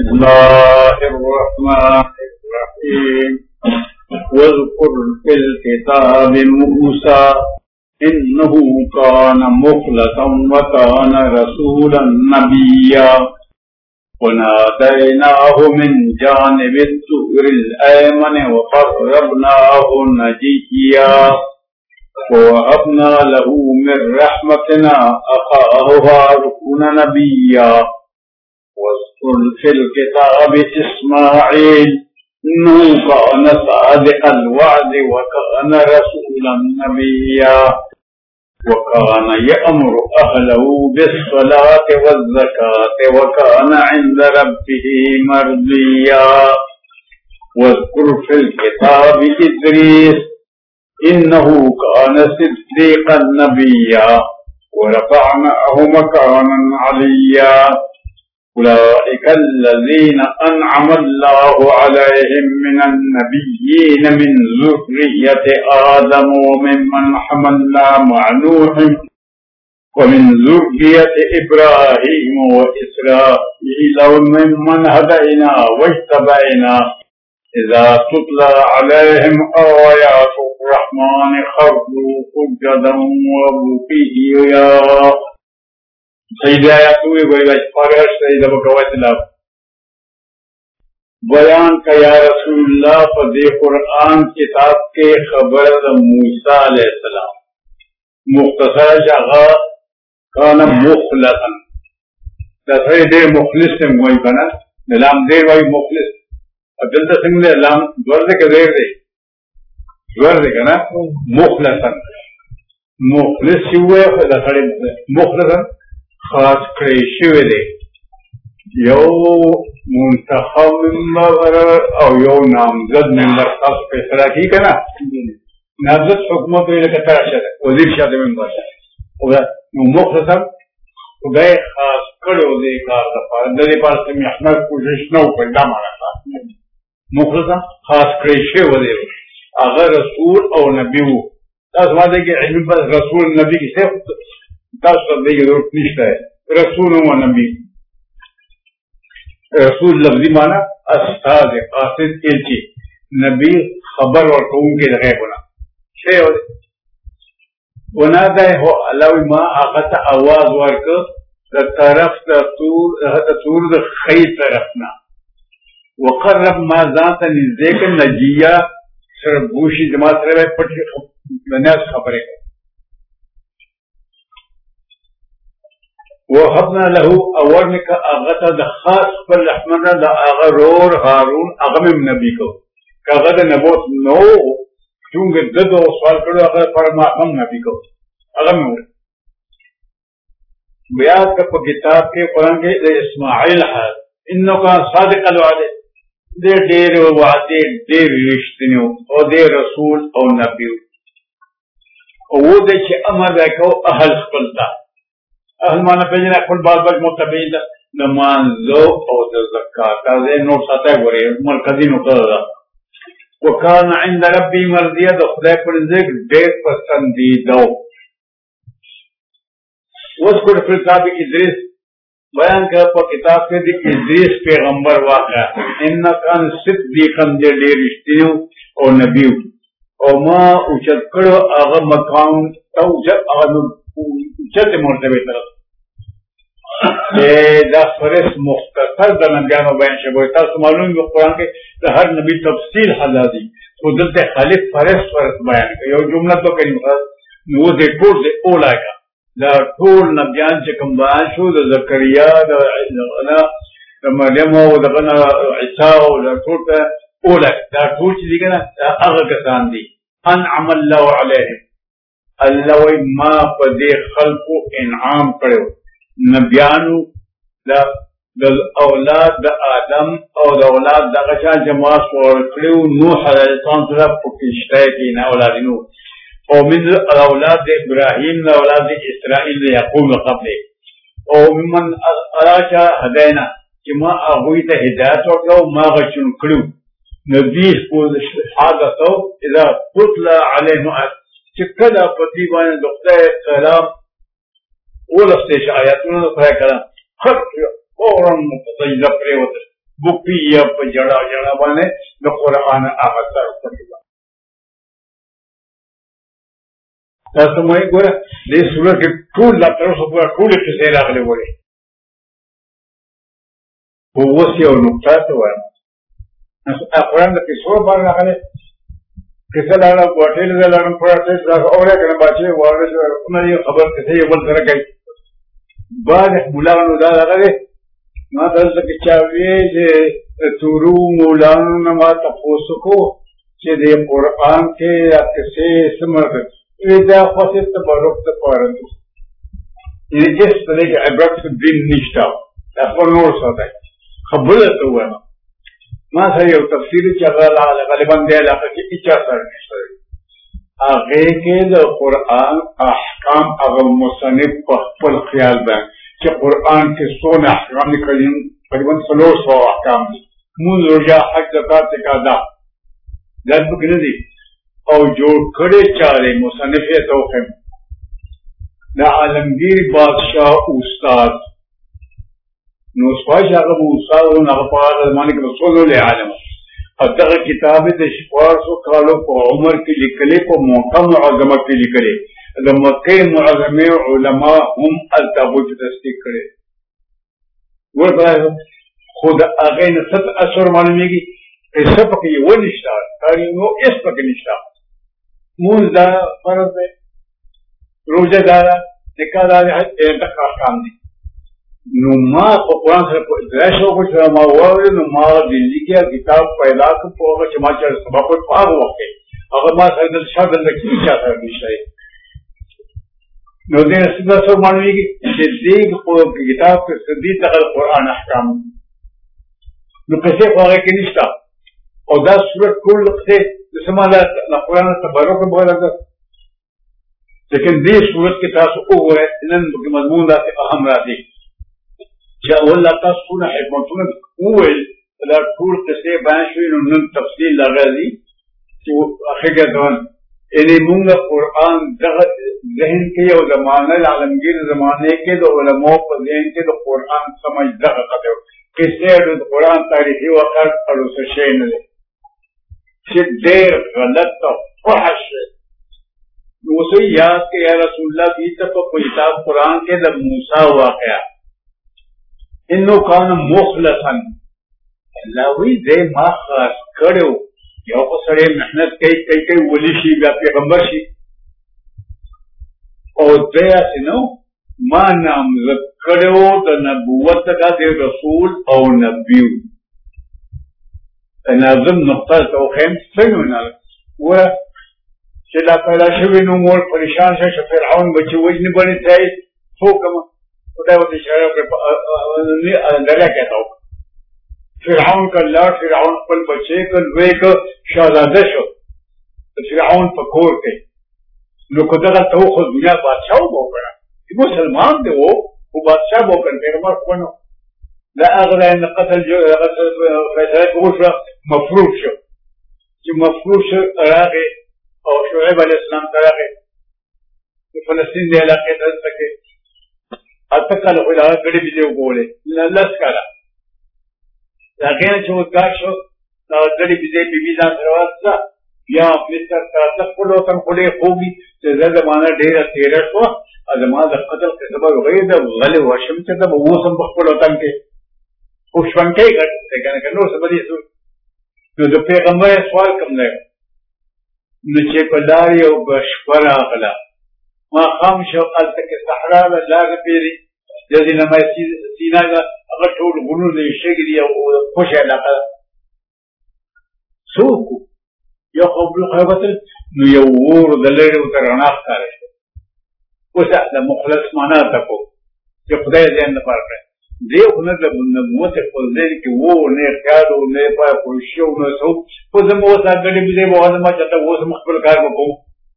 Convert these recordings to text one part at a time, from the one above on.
الله الرحمن الرحيم واذكر في الكتاب موسى إنه كان مخلصا وكان رسولا نبيا وناديناه من جانب الطور الأيمن وقربناه نجيا ووهبنا له من رحمتنا أخاه هارون نبيا واذكر في الكتاب إسماعيل إنه كان صادق الوعد وكان رسولا نبيا وكان يأمر أهله بالصلاة والزكاة وكان عند ربه مرضيا واذكر في الكتاب إدريس إنه كان صديقا نبيا ورفعناه مكانا عليا أولئك الذين أنعم الله عليهم من النبيين من ذرية آدم وممن حملنا مع نوح ومن ذرية إبراهيم وإسرائيل وممن هدينا واجتبينا إذا تتلى عليهم آيات الرحمن خروا سجدا وبكيا سیدہ آیات ہوئی گوئی بائی پارش سیدہ بکوات اللہ بیان کا یا رسول اللہ فدی قرآن کتاب کے خبر موسیٰ علیہ السلام مختصر جاغا کانا مخلصا دسوئی دیر مخلص سے موئی کنا نلام دیر بائی مخلص عبدالتہ سنگ نے لام دور دے کہ دیر دے دور دے کنا مخلصا مخلص ہوئے دسوئی مخلصا خاص کړی شوی دی یو منتخب ممبر او یو نامزد ممبر خاص فیصله کی کنه نامزد حکومت ویل کتر شته وزیر شته ممبر او مختصر خدای خاص کړو دی کار د پاره د دې پاره چې احمد کوشش نو کړی دا معنا مختصر خاص کړی شوی دی هغه رسول او نبی وو تاسو باندې کې علم بس رسول نبی کې څه تاسو دې ضرورت نشته رسول و نبی رسول لفظی معنی استاد قاصد الچی نبی خبر ورکون کے غیب ہونا شے ہو ونادہ ہو علاوی ما آقت آواز ورک طرف تور خی طرفنا وقرب ما ذات نزدیک نجیہ سر بوشی جماعت رہے پٹی ناس خبرے وهبنا له اورنك اغتا د خاص پر رحمت د اغرور هارون اغم نبی کو کغد نبوت نو چونګ دغه سوال کړو هغه پر ما هم نبی کو اغم بیا په کتاب کې قرآن کې د اسماعیل حال انه کا صادق الوعد دې ډېر وعده ډېر رښتینو او دې رسول او نبی او دې چې امر وکاو اهل خپلتا اهل مانا پیجنا خپل باز باز متبعین نمازو او د زکات دا نو ساته غوري مرکزی نو کړه وکانه عند ربي مرضیه د خدای پر ذکر ډېر پسندیدو وذکر فی کتاب ادریس بیان کړ په کتاب کې د ادریس پیغمبر واقعا ان کان صدیقا ډېر رښتینو او نبی او ما اوچت کړو هغه مقام او هغه چلتے مرتبے طرف دا فرس مختصر دا نبیانو بیان شبوئی تاسو معلوم بھی قرآن کے ہر نبی تفصیل حضادی خودلتے خالق فرس بیان کر یو جملہ تو کریم وہ دے ٹول دے اولا کا دا ٹول نبیان چکم بیان شو دا زکریہ دا مریم و دا عیسیٰ و the tool the Ola the tool چیزی کنا دا اغا کسان دی انعم اللہ علیہم اللہ وی ما پا دے خلقو انعام کرو نبیانو دا اولاد دا آدم او دا اولاد دا غشا جماعت سوار کرو نوح علیہ السلام صلی پکشتہ کی نا اولاد نوح او من اولاد دا ابراہیم دا اولاد دا اسرائیل دا یعقوب قبل او من اراشا ہدینا کہ ما آغوی تا ہدایت وکلو ما غشن کرو نبیش کو حادثو اذا تطلع علیہ چکل پتیبان دختہ سلام اولفتش آیاتون دخلائی کرام خط فوراً متطیلہ پریوتر بکتی یا په جڑا جڑا باندې د قرآن هغه سر کړی و. تاسو مې ګوره دې سورت کې ټول لا تر اوسه پورې ټولې قصې راغلې وړي. خو اوس یو نقطه ته وایم، قرآن د قصو باندې راغلی قصه لاړه ګوټې له لاړم پړه څه اورې کنه بچي واره چې نه خبر کته یو بل سره کوي. بعد مولانا دا راغلی ما دلته کې چا وی چې تورو مولانا نه ما تاسو کو چې د قرآن کې قصې سمره دا خاصه تبرک ته پاره دي. یې جس په دې کې عبرت دین نشته. دا په نور څه خبره ته وایم. ما سره یو تفسیر چې غالبا دی علاقه کې اچا سره نشته. هغه کې د قرآن احکام هغه مصنف په خپل خیال باندې چې قرآن کې څونه احکام دي تقریبا 300 احکام دي. مونږ روژه حج زکات زکات دا پکې نه دي او جوړ کړي چارې مصنف یې توخم د عالمگیر بادشاہ استاد نو سپاش هغه استاد او هغه په اړه باندې رسول الله عالم او دغه کتاب د شپارسو کالو په عمر کې لیکلې په موقع معظمه کې لیکلې د مکه معظمه علما هم التابوت تصدیق کړي. ورته خود هغه نه ست اثر معلومیږي قصه پکې ونشته تاریخ نو اس پکې نشته. مونږ دا فرض دی روزه دارا نکاح دارا دغه احکام دي. نو ما په قرآن سره په درشو کو سره ما وایو نو ما دلی کې کتاب پیدا کو په هغه چې ما چې سبق په هغه وخت هغه ما سره د شاده د کیسه سره نشي. نو دې څه څه معنی چې دې په کتاب کې سدي دغه قرآن احکام نو کیسه هغه کې نشته او دا صورت ټول څه سمالا قرآن تبرک بغیر لیکن دې صورت کې تاسو وګورئ نن په مضمون دا اهم راځي چې اول تاسو نه حکمتونه وویل دا ټول قصې بیان شوي نو نن تفصیل راغلی چې اخرګه ځوان یعنې مونږ قرآن دغه ذهن کې یو زمانه عالمگیر زمانه کې د علماء په ذهن کې د قرآن سمجھ دغه قدر قصې د قرآن تاریخي وقت اړو څه شی نه دی چې ډېر غلط او فحش نو اوس یاد کې یا رسول الله دې ته په کتاب قرآن کې د موسی واقعا انه کان مخلصا الله وی دې ما خاص کړو یو کو سره محنت کوي ولی شي بیا پیغمبر شي او دې اسنو ما نام کړو د نبوت د رسول او نبیو ناظم نقطه توخیم څنګه و چې دا پیدا شوی نو مور پریشان شه فرعون بچي وجنی باندې ځای حکم خدای وته اشاره کړ دغه کېدو فرعون کله فرعون خپل بچي کله وېک شاهزاده شو فرعون په کور کې نو کله ته خو دنیا بادشاہ وګړه مسلمان دی وو او بادشاہ وګړ پیغمبر خونو لا اغلى ان قتل فيصله وشو مفروض شو چې مفروض شو راغی او شعیب علیہ السلام راغی په فلسطین دی علاقې ته تک اتکل خو دا غړي بيدو بوله لس کاله دا کې چې وکړ شو دا غړي بيدې بي ځان دروازه بیا مستر تاسو په لوتن خولې خوږي چې زمانہ ډیره تیر شو ازما د قتل کې سبب غیر د غلې وشم چې دا وسم په خپل وطن کې او شونکې ګټه کنه نو سبدي نو د پیغمبر سوال کوم نه نو چې په لار یو بشپره غلا ما خام شو قالت کې صحرا لا لاغ پیری د دې نه مې سینا هغه ټول غونو دې شګري او خوش علاقه سوق یو قبل خیبت نو یو ور د لړ تر رڼا ښکار شو اوس د مخلص معنا تکو چې خدای دې نه پاره دیو نه د نبوت په ځای کې وو نه خیالو نه پای پوښیو نه څو په زموږ سره د دې په اړه ما چاته اوس مخبل کار وکړو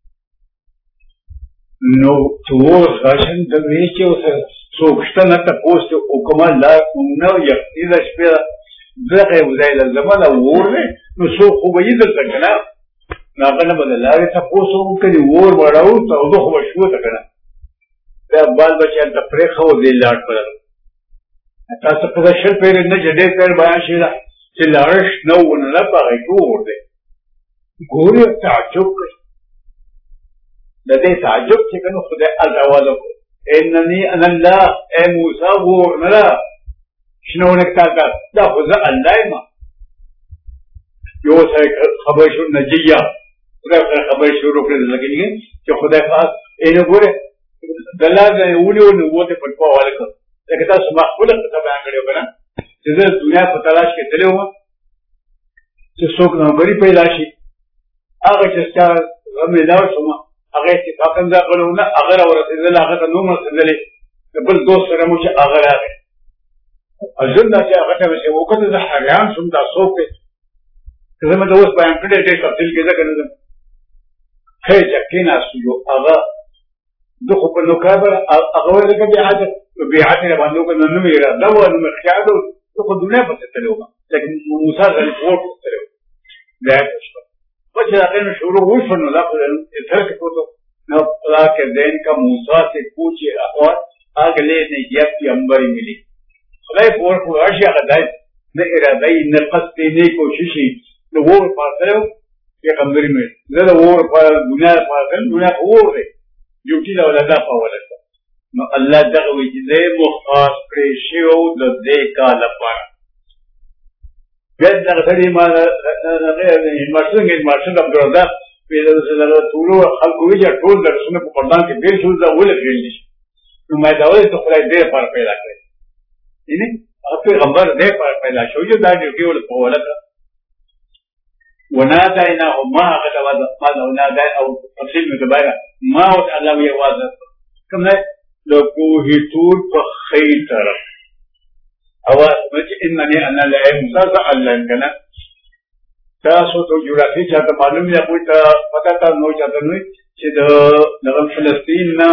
نو څو غاشن د وی چې اوس څوکشته نه تاسو او کومه لا نو یو دې شپه دغه وځای زمانه ورنه نو څو خو به دې څنګه نه هغه بدل لاري تاسو کوي ور وړاو ته دوه خو شو ته کنه دا بال بچا د پرخو دې لاټ پر تاسو په شل پیر نه جدي پیر بیان شي چې لارش نو ونه پاره ټول دی ګوري تعجب کوي د دې تعجب چې کنه خدای الزواله کو انني انا الله اے موسی ورنلا شنو نکتا دا خو ځه الله ما یو څه خبر شو نجیه خدای خبر شروع کړل لګیږي چې خدای پاک اینو ګوره دلاله ونیو نو وته پټ په حواله کړ لکه تاسو ما خپل څه بیان کړو کنه چې د دنیا په تلاش کې تللی وم چې څوک نوکري پیدا شي هغه چې ستاسو غمې لاړ شوم هغه اتفاقا دا کړو نه هغه ورسېدل هغه ته نو مرسېدلې بل دوست سره مو چې هغه راغی اجندا چې هغه ته چې وکړه د حیران شوم دا څوک دی زه مې اوس بیان کړی ډېر تفصیل کې ځکه نه هي چې ناسو یو هغه دغه په نوکابر هغه ورته بیعت نه باندې کوم نو مې را دا و نو مې خیاله دغه دنیا په تلو لیکن موسی غلی فوت تلو دا څه په چې هغه شروع وشو نو لا ترک کوته نو پلا کې دین کا موسی سے پوچھے اور اگلے نے یہ پیغمبر ملی خدای پور کو ارشي هغه دای نه اراده نه قصد نه کوشش نو ور پاتلو پیغمبر ملی زه ور په دنیا اور دی یو چې دا ولدا په ولدا نو الله دغه وی چې دې مخاص کړی شو د دې کال لپاره بیا دغه سړي ما ماشین عبدالرزاق پیدا سره ټول خلکو وی چې ټول درسونه په قرآن کې ډېر شو دا ولې کېږي نو ما دا ولې ته خدای دې پر پیدا کړی یعنی پیغمبر دې پر پیدا شو چې دا دې ول په ولدا وناديناه ما غدا ما ونادى او تفصيل متباينه ما الله يواز کوم نه لکوه تور په خیتر او انني انا لا موسی الله کنه تاسو ته جغرافي چاته معلوم یا کوئی ته پتا تا نو چاته نو چې د فلسطین نه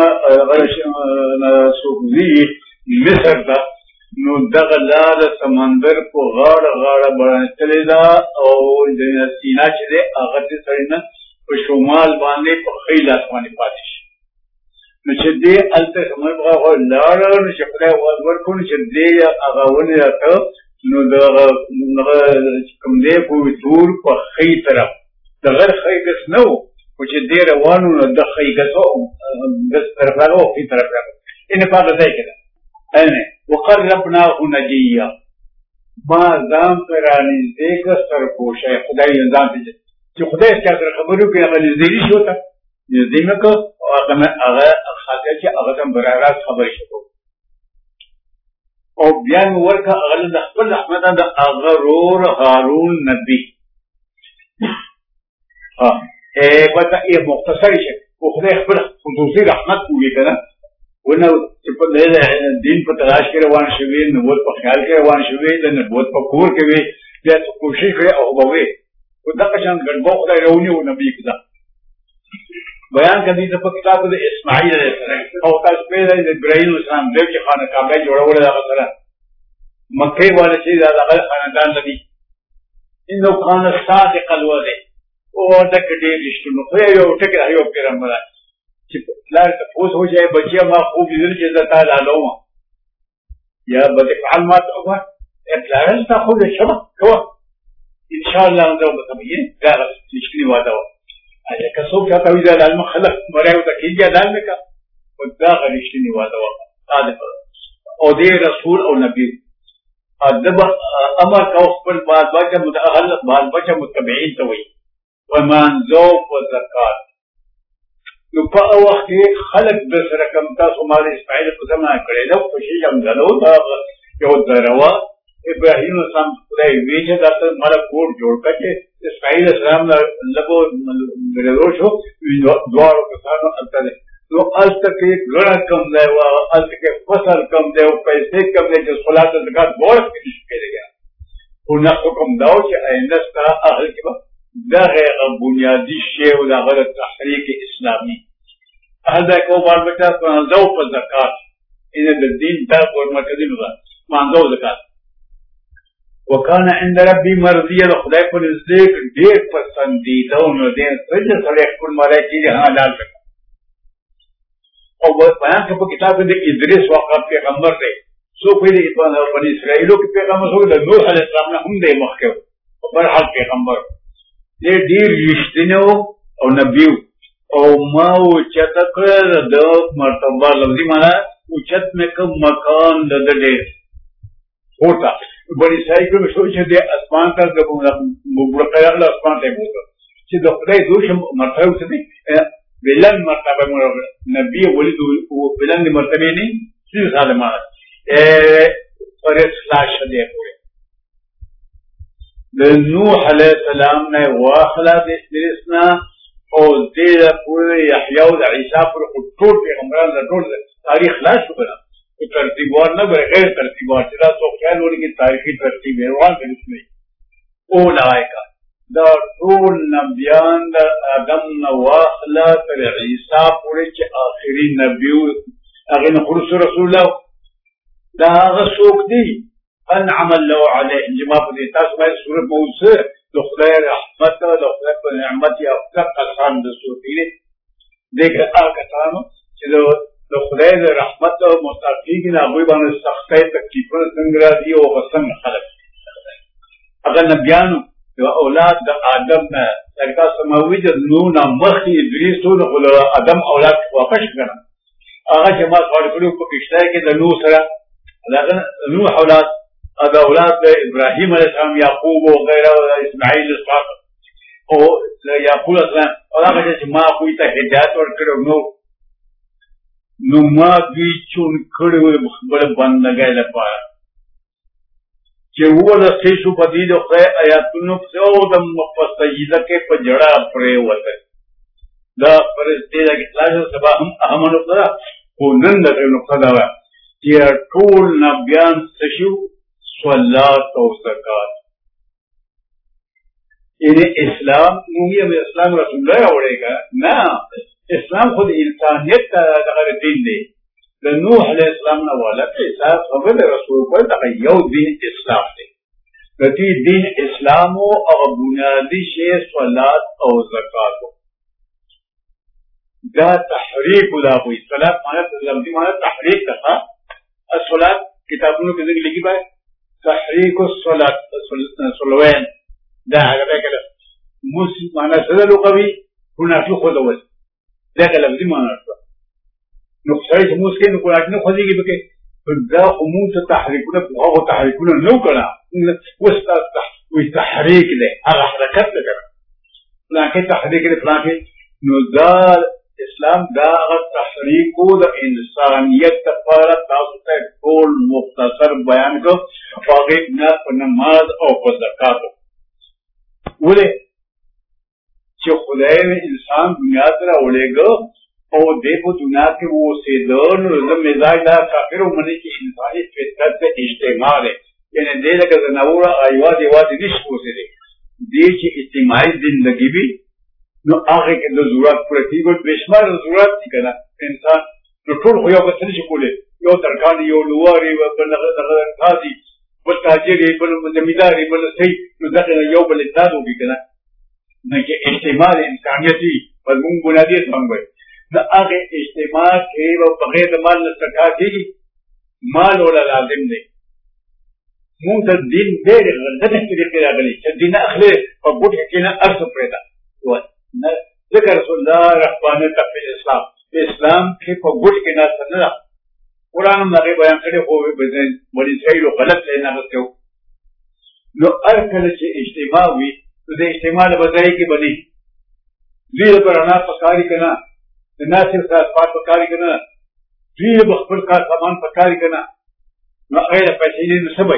سوزي مصر دا نو دغه لار سمندر په غاړه باندې تللی دا او د سینا چې دی هغه د سړی نه په شمال باندې په خیل اسماني پاتې شي نو چې دی هلته سمندر په غاړه لاړه نو چې خدای ورکړو چې دی هغه ونې راته نو دغه کوم دی کوی تور په خی طرف د غیر خی ګس نه و خو چې دی روانو نو د خی ګسو ګس طرف راغو خی طرف راغو انې په هغه ځای کې ده وقربناه نجيا ما ځان ته رانږدې کړه سرپوشه خدای یې ځان ته چې خدای چا سره خبرې کوي هغه نږدې شو ته نږدې مې کړه او هغه خاطر چې هغه ته برابر خبرې شو او بیا مې ورکړه هغه د خپل رحمت د هغه رور هارون نبي پته یې مختصر شي خو خدای خپل خصوصي رحمت کوي که نه ونه چې په دین په تلاش کې روان شوي نبوت په خیال کې روان شوي د نبوت په کور کې وي بیا څه کوشش کړی او به وي خو دغه شان ګډبو خدای راونیو نبي کده بیان کړي چې په کتاب د اسماعیل علیه السلام او تاسو په د ابراهیم السلام د چې خانه کعبه جوړول هغه سره مکه والے چې دا هغه خاندان دی انه کان صادق الوعد او دغه دې رښتونو خو یو ټکی یو پیغمبر چې لار ته پوس هو جائے بچیا ما خوب دل چې زتا لالو یا بد فعل ما تو اطلاع تا خو شبه کو ان شاء الله نو بتبين دا تشکلی واده اجه کسو کا توی دا علم خلق مرایو ته کیږي دالمه کا او دا غلیشتنی واده صادق او دې رسول او نبی ادب امر کو خپل بعد بچا متأهل بعد بچا متبعين ته وي ومان ذوق وزکات نو په وخت کې خلق د سره کم تاسو مال اسماعیل په زمانه کړی نو په شي هم غلو دا یو دروا ابراهیم سم خدای ویجه دته مال کور جوړ کړي اسماعیل السلام لګو غلو شو دوارو کسانو الته نو الته کې ګړه کم دی او الته کې فصل کم دی او پیسې کم دی چې صلات زکات ډور کې کېږي خو نه حکم داو چې آینده ستا اهل کې دغه بنیادی شی او دغه تحریک اسلامی هدا کو بار بچا منځو په زکات ان د دین دا ور مرکزی نه منځو زکات وکانه عند ربي مرضیه خدای په نزدیک ډیر پسندیده او نو دې څنګه سره خپل مالای چې حلال کړ او بیان په کتاب د ادریس واقع پیغمبر دی سو پہلے بنی اسرائیلو کې پیغمبر سو د نوح علیه السلام نه هم دی مخکې پر حال پیغمبر دې ډیر رښتینی او نبی او ما اوچته کړه د مرتبه لفظي معنا اوچت مې کوم مکان د ډېر ہوتا بنی اسرائیل کې مې سوچ دې اسمان ته د مبرقه الله اسمان ته وګورم چې د خدای دوه مرتبه وسدي بلند مرتبه مې نبی ولید او بلند مرتبه نه څه ظالمانه پر اصلاح شدی پورے د نوح علیہ السلام نے واخلا د اسنا او دې پورے یحیی او عیسی پر ټول پیغمبران د ټول تاریخ لا شو کړه ترتیبوار نه غیر ترتیبوار چې دا څو خیال ورته کې تاریخي ترتیب روان دي او لایکا دا ټول نبیان د آدم نو واخلا تر عیسی پورې چې آخري نبی هغه نو رسول الله دا هغه څوک دی انعم الله علیه جما په دې تاسو باندې سورۃ موسی د خدای رحمت او د خدای په نعمت یې او کسان د سورې دغه هغه کسانو چې د خدای د رحمت او مستقیق نه هغه باندې سختۍ تکلیفونه څنګه راځي او څنګه خلک هغه نبیانو د اولاد د آدم نه څنګه سماوي د نوح نه مخکې ادریس او د آدم اولاد واپس کړه هغه چې ما څوړ کړو په کښته کې د نوح سره نوح اولاد هذا اولاد ابراهيم عليه السلام يعقوب وغيره اسماعيل اسحاق او يعقوب السلام هغه چې ما کوی ته هدایت ورکړو نو ما دوی چون کړو خبره بندګۍ لپاره چې هو د سېشو په دې د خدای آیاتونو څو د مفسجده کې په جړه پرې وته دا پرسته د اخلاص سبا هم اهمنو کړه او نن د نو خدای چې ټول نبیان سشو صلات او زکات یعنی اسلام موږ به اسلام رسول الله اورېګا نه اسلام خود انسانیت دغه دین دی د نوح علیه السلام نه والا حساب خبر رسول پر دغه یو دین اسلام دی د دې دین اسلام او بنیادی شی صلات او زکات دا تحریک دا کوئی صلات معنی لفظی معنی تحریک تھا الصلات کتابونو کې ذکر لګی بای تحریک الصلاة صلوین دا هغه کله مسلم معنا سره لغوي هناك خود اول دا کله لفظي معنا نو صحیح مسلم نو کولاټ نه خوځيږي بکې دا عموم تحریکونه او تحریکونه نو کړه وستا وي تحریک له هغه حرکت له لکه تحریک له فلانه نو دا اسلام دا تحریک د انسانیت لپاره تاسو ته ټول مختصر بیان کو هغه نه په نماز او په زکات ولې چې خدای انسان دنیا ته راولېګو او دې په دنیا کې وو سیدون د مزاج دا کافر ومني چې انساني فطرت ته اجتماع ده یعنی دې لکه نور ایواد نشو سي دي چې اجتماعي زندگی وي نو هغه کې د ضرورت پوره کیږي بشمار ضرورت دي کنه انسان نو ټول خو یو څه نشي کولای یو ترکان یو لواري بل هغه قاضي بل تاجر بل زمیندار بل صحیح نو دغه یو بل اتحاد وکړي کنه نه کې اجتماع انسانيتي په موږ بنیادی څنګه دا هغه اجتماع کې بغیر د مال نه څخه کېږي مال ولا لازم دی مونږ د دین ډېر غلطه طریقې راغلي چې دین اخلي په ګوټ کې نه ارث پرېدا ذکر رسول الله رحمانه په اسلام کې په ګوټ کې نه څنګه قرآن هغه بیان کړي خو به بني اسرائیل غلط نه غوښتو نو ارکل چې اجتماع وي د اجتماع له ځای کې بني دې پر انا پکاري کنه د ناصر صاحب پکاري کنه دې بخبر کا سامان پکاري کنه نو غیر پیسې نه سبي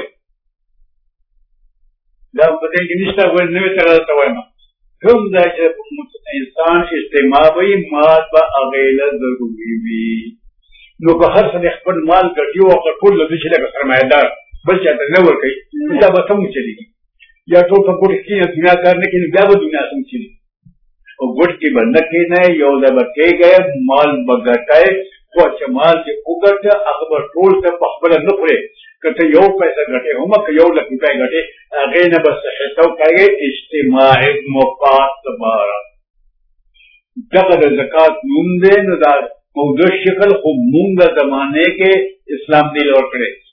دا په دې کې نشته ول نو تر تا وایم کوم دا چې انسان اجتماع وي مال به اغیله ضروري وي نو که هر څه خپل مال ګټي او خپل د دې لپاره سرمایدار بل څه ته نه ورکي دا به څنګه چلیږي یا ټول په ګوټ کې دنیا کار نه کوي بیا به دنیا څنګه چلیږي او ګوټ کې بند کې نه یو د بکې گئے مال بغټای خو چې مال چې وګټه هغه ټول ته په خپل نه پرې کته یو پیسې ګټه هم که یو لک روپۍ ګټه هغه نه بس حساب کوي اجتماعي مفاد بارا دغه د زکات نوم دی نو دا موضوع شکل خو مونږ د زمانه کې اسلام دی لور کړی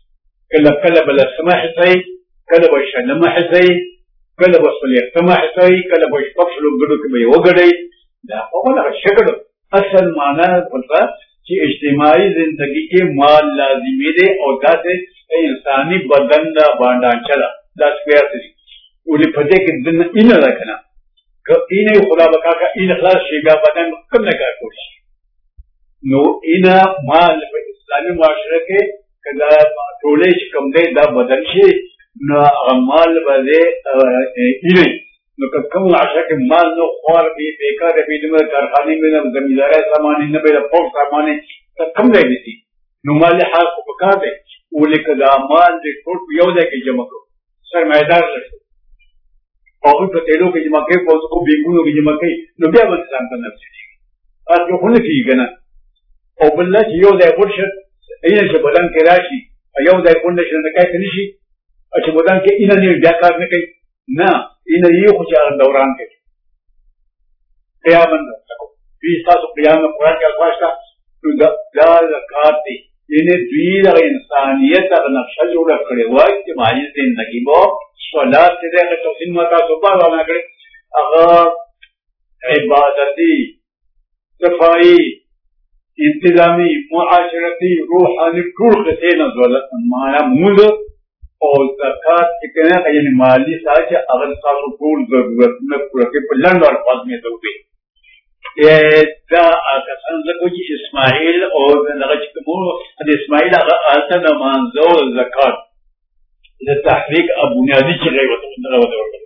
کله به لسمه حصه کله به شلمه حصه کله به څلوېښتمه حصه کله به شپږ شلو ګډو کې به یې وګډئ. دا خو دغه شکل اصل معنا ورته چې اجتماعي زندگی کې مال لازمي دی او داسې انساني بدن دا باندانچه ده دا سپیات دي ولې په دې کې دنه اینه ده که نه که اینه خدا بکا که اینه خلاص شي بیا بدن کم نه کار کولی شي. نو اینه مال په اسلامي معاشره کې که دا ټولې چې کوم دی دا بدن شي نو هغه مال به دی اینه نو که کوم معاشره کې مال نو خوار وي بېکاره وي دومره کارخانې وي نه زمیندارۍ سامان نه وي د پوک سامان ته کم ځای نیسي نو مال حال خو پکار دی ولې که دا مال دی ټول په یو ځای کې جمع کړو سرمایهدار لري هغوی په تیلو کې جمع کوي په بینکونو کې جمع کوي نو بیا به ځان ته نفس کېږي هسې خو نه کېږي که نه او بل دا چې یو ځای پټ شه اینه چې بدن کې را شي یو ځای پټ نه شي نو کای ته نه شي چې بدن کې اینه نه بیا کار نه کوي نه اینه یې خو چې هغه دوران کوي قیامت دوی ستاسو قیام د قرآن کې الفاظ شته نو دا زکات دی یعنې دوی دغه انسانیت دغه نقشه جوړه کړې وه اجتماعي زندګي به صلات چې دی هغه توصیل ما تاسو بار رانه کړې هغه عبادتي صفایي انتظامي معاشرتي روحاني ټول قصې نه معنا مونځ او زکات چې که نه یعنې مالي ساعت چې هغه ستاسو ټول ضرورتونه پوره کوي په لنډ الفاظ مې ته وکړي دا کسان ځکه چې اسماعیل او دغه چې کوم د اسماعیل هغه هلته د مانځه او زکات د تحریک بنیادي چې غیر ورته ورکړي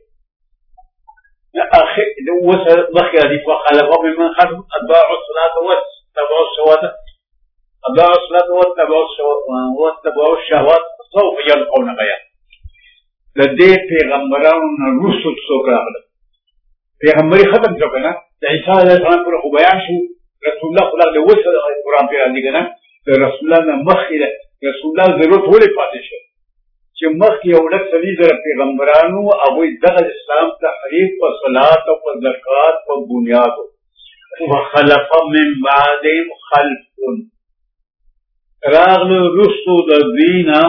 اوس مخکې حدیث وخلفه ممن خلفهم اتباعوا الصلاة واتبعوا الشهوات واتبعوا الشهوات سوف یلقون غیا. د دې پیغمبرانو نه وروسته څوک راغلل پیغمبري ختم شو که نه د عیسی علیه السلام پورې خو بیان شو رسول الله خو لا اوس قرآن پرې راځي که نه د رسول الله نه مخکې د رسول الله ضرورت ولې پاتې شو چې مخکې یو لږ څلي زره پیغمبرانو هغوی دغه اسلام تحریف په صلات او په زکات په بنیادو وخلف من بعدهم خلف راغلو وروستو د دوی نه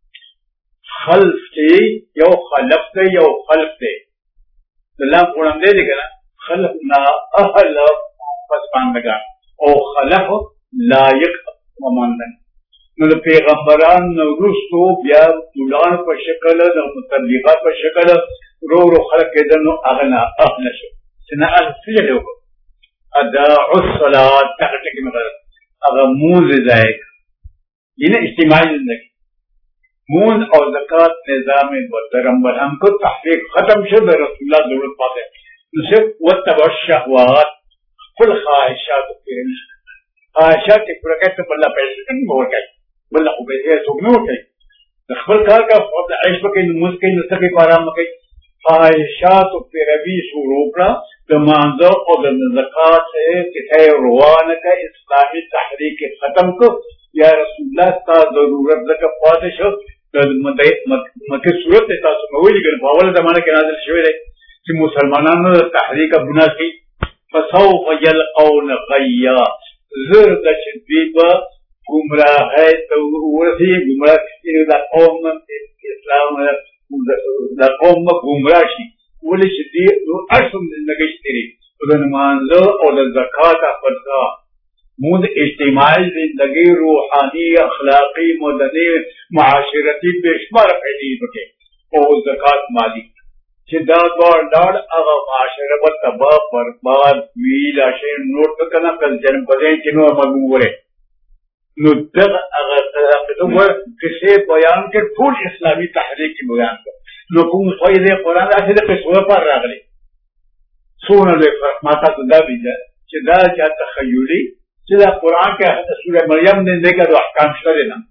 خلف چې یو خلف دی یو خلف دی د لام غوړندی دی که نه خلف نااهل پسماندگان او خلف لایق وماندن نو د پیغمبران نه وروستو بیا دولان په شکل د متبلیغات په شکل ورو خلق کېدل نو هغه نااهله شو چې نااهل څه یې وکړو اداعوا الصلاة دغه ټکي مې غلط هغه مونځ یې ضایع کړ یعنی اجتماعي زندگی مونځ او زکات نظام محترم برهم کو تحقیق ختم شو د رسول الله ضرورت پاتې نو صرف واتبعوا الشهوات خپل خواهشات پرې خواهشات یې پوره کوي ته بل پیسې څنګه به ورکوي بل خو پیسې څوک نه ورکوي د خپل کار کا عیش پکې لمونځ کوي نو څه کوي په ارام کوي خواهشاتو پیروي شروع کړه د مانځه او د زکات کیسه روانه کړه اسلامي تحریک ختم کو یا رسول الله تا ضرورت ځکه پاتې شو د مکې صورت ته تاسو مې ویلي که په اوله زمانه کې نازل شوی دی چې مسلمانانو د تحریک ګناه کوي فسوف یلقون غیا زر ده چې دوی به ګمراهۍ ته ورسي ګمراه دا قوم اسلام دا قوم به ګمراه شي ولې چې دوی اړسم زندګۍ تېري د نمانځه او د زکات خرڅه مونږ اجتماعي زندگی روحانی اخلاقی مدنی معاشرتی بشمار پیدې پکې او زکات مالی چې دا ډاډ هغه معاشره به تباہ برباد وي دا شی نور ته که نه کل جنم بدین چې نور مضمون وړی نو دغه هغه کیسې بیان کړ ټول اسلامي تحریک بیان کړ نو کوم فایدې قرآن داسې د قصو لپاره راغلی څومره لوی فرق ما تاسو دا ویده چې دا چا تخیلي چې دا قرآن کې سوره مریم نه دی که د احکام شته دی نه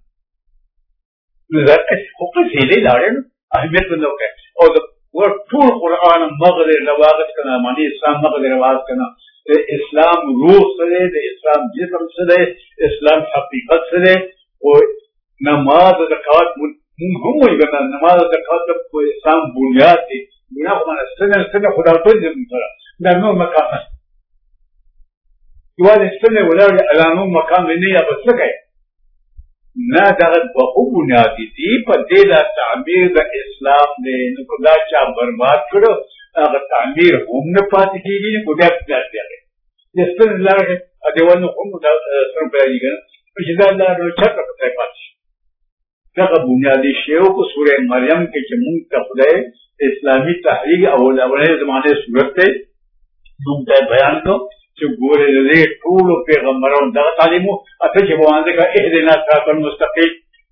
نو دا خو قصې دی لاړې نو اهمیت نه وکړي او د ټول قرآن مغز رواغت کنه معنی اسلام مغز رواز کنه د اسلام روح څه دی د اسلام جسم څه دی اسلام حقیقت څه دی او نماز زکات مونږ هم وایو که نماز زکات د اسلام بنیاد دی بنیاد خو معنی څنګه خدا ټول زموږ سره دا نور مقام نه یوازې څنګه ولاړ علامو مقام نه یا بس څه کوي نه دغه دوه بنیادي دي په دې دا تعمیر د اسلام دی نو که دا چا برباد کړو هغه تعمیر هم نه پاتې کېږي نو بیا پلار دی هغې د ستر لارې دیوالونه هم دا سره پیلېږي که نه چې دا لار نو چېرته په ځای پاتې شي دغه بنیادي شی و په سورې مریم کې چې مونږ ته خدای اسلامي تحریک اولنۍ زمانې صورت دی مونږ ته بیان کړو چې ګورې د دې ټولو پیغمبرانو دغه تعلیم و اته چې به وانځه که اهدنا صراط المستقیم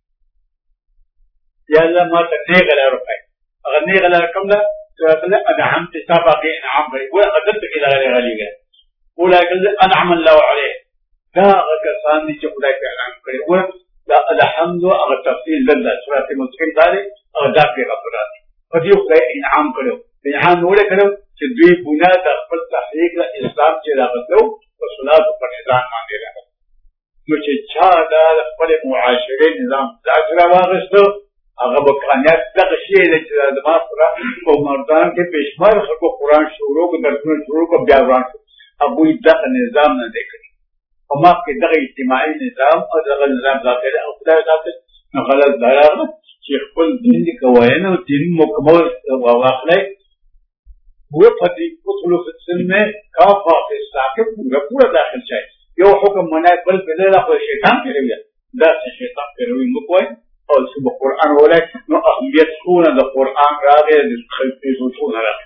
یا الله ما ته نیغه لاره وښایي هغه نیغه لاره کوم ده صراط الله انعمت ستا باقي انعام کړي ګوره هغه دلته کې دغه غلیږه اولئک انعم الله علیهم دا هغه کسان دي چې خدای پرې انعام کړي ګوره دا الحمد هغه تفصیل دلته صراط مستقیم دا دی هغه دا پیغمبران دي په دې خدای انعام کړو انعام ولې کړو چې دوی بنیاد د خپل تحریک اسلام چې راغلو په صلات په نظام باندې راغلو نو چې چا دا خپل معاشري نظام ځای راوغستو هغه به کامیاب دغه شی دی چې د ما سره په مردان کې بېشمار خلکو قرآن شروع کړو درسونه شروع کړو بیا وران شو هغوی دغه نظام نه دی کړی په ما کې دغه اجتماعي نظام او دغه نظام ذاتي او خدای ذاتي نو غلط دا راغله چې خپل دین دې کوی نو دین مکمل واخلئ وہ فتح ادخلوا فی السلم کافہ فی الساق پورا داخل چاہیے یو حکم منائے بل پہ دا خود شیطان کے رویہ دا سے شیطان کے روی مکوئے اور اس کو قرآن ہو لائے نو اہمیت سونا دا قرآن راگے خلقی سونا راگے